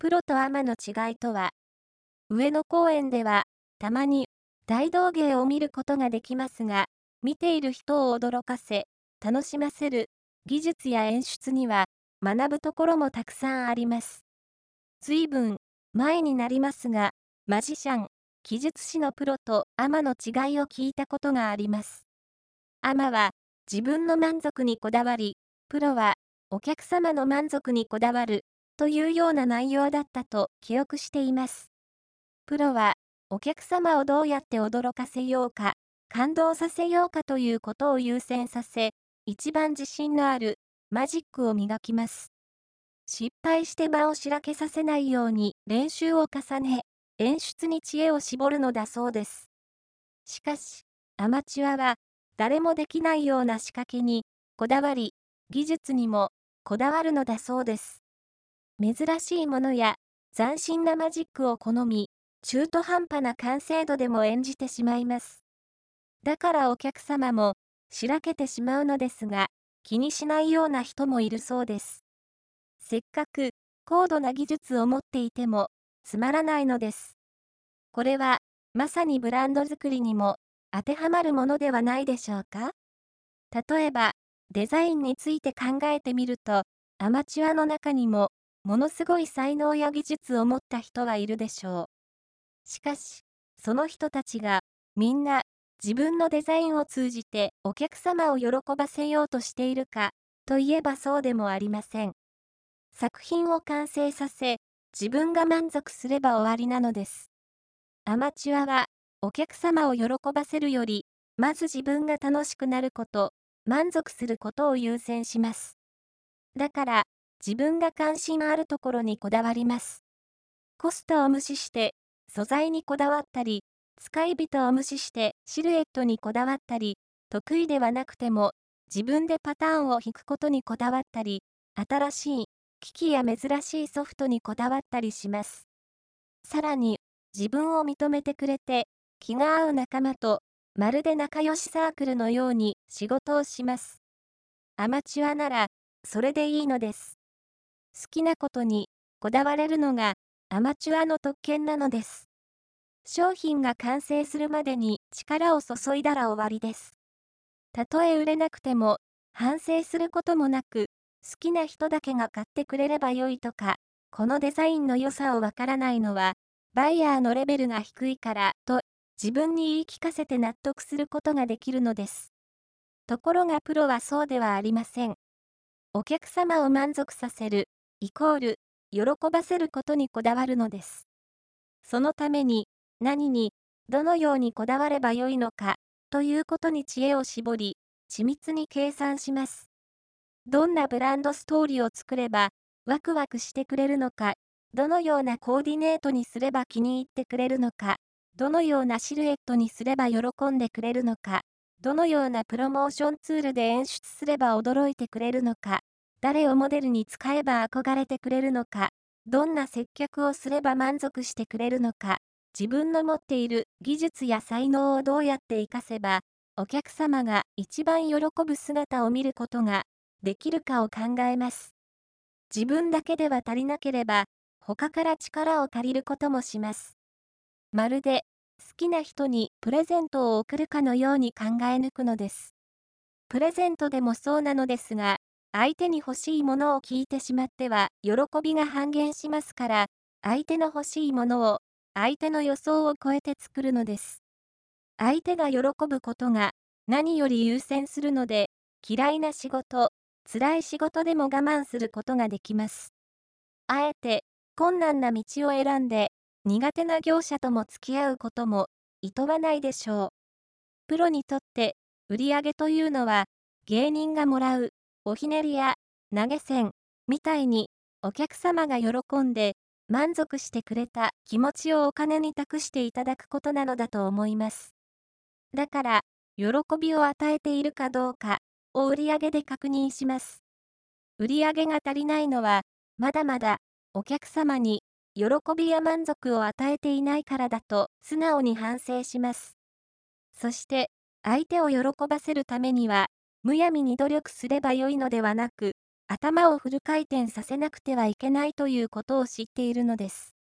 プロとアマの違いとは。上野公園では、たまに大道芸を見ることができますが、見ている人を驚かせ、楽しませる技術や演出には学ぶところもたくさんあります。随分前になりますが、マジシャン、奇術師のプロとアマの違いを聞いたことがあります。アマは自分の満足にこだわり、プロはお客様の満足にこだわるというような内容だったと記憶しています。プロはお客様をどうやって驚かせようか、感動させようかということを優先させ、一番自信のあるマジックを磨きます。失敗して場をしらけさせないように練習を重ね、演出に知恵を絞るのだそうです。しかし、アマチュアは誰もできないような仕掛けにこだわり、技術にもこだわるのだそうです。珍しいものや斬新なマジックを好み、中途半端な完成度でも演じてしまいます。だからお客様もしらけてしまうのですが、気にしないような人もいるそうです。せっかく高度な技術を持っていてもつまらないのです。これはまさにブランド作りにも当てはまるものではないでしょうか。例えば、デザインについて考えてみると、アマチュアの中にもものすごい才能や技術を持った人はいるでしょう。しかし、その人たちがみんな自分のデザインを通じてお客様を喜ばせようとしているかといえばそうでもありません。作品を完成させ、自分が満足すれば終わりなのです。アマチュアは、お客様を喜ばせるより、まず自分が楽しくなること、満足することを優先します。だから、自分が関心あるところにこだわります。コストを無視して、素材にこだわったり、使い人を無視してシルエットにこだわったり、得意ではなくても、自分でパターンを引くことにこだわったり、新しい機器や珍しいソフトにこだわったりします。さらに、自分を認めてくれて、気が合う仲間と、まるで仲良しサークルのように仕事をします。アマチュアなら、それでいいのです。好きなことに、こだわれるのが、アマチュアの特権なのです。商品が完成するまでに力を注いだら終わりです。たとえ売れなくても、反省することもなく、好きな人だけが買ってくれればよいとか、このデザインの良さをわからないのは、バイヤーのレベルが低いからと、自分に言い聞かせて納得することができるのです。ところがプロはそうではありません。お客様を満足させる、イコール、喜ばせることにこだわるのです。そのために、何に、どのようにこだわればよいのか、ということに知恵を絞り、緻密に計算します。どんなブランドストーリーを作れば、ワクワクしてくれるのか、どのようなコーディネートにすれば気に入ってくれるのか、どのようなシルエットにすれば喜んでくれるのか、どのようなプロモーションツールで演出すれば驚いてくれるのか、誰をモデルに使えば憧れてくれるのか、どんな接客をすれば満足してくれるのか、自分の持っている技術や才能をどうやって活かせば、お客様が一番喜ぶ姿を見ることができるかを考えます。自分だけでは足りなければ、他から力を借りることもします。まるで、好きな人にプレゼントを贈るかのように考え抜くのです。プレゼントでもそうなのですが、相手に欲しいものを聞いてしまっては、喜びが半減しますから、相手の欲しいものを、相手の予想を超えて作るのです。相手が喜ぶことが何より優先するので、嫌いな仕事、辛い仕事でも我慢することができます。あえて困難な道を選んで、苦手な業者とも付き合うことも厭わないでしょう。プロにとって売り上げというのは、芸人がもらうおひねりや投げ銭みたいにお客様が喜んで満足してくれた気持ちをお金に託していただくことなのだと思います。だから、喜びを与えているかどうかを売上で確認します。売上が足りないのは、まだまだお客様に喜びや満足を与えていないからだと素直に反省します。そして、相手を喜ばせるためには、むやみに努力すればよいのではなく、 頭をフル回転させなくてはいけないということを知っているのです。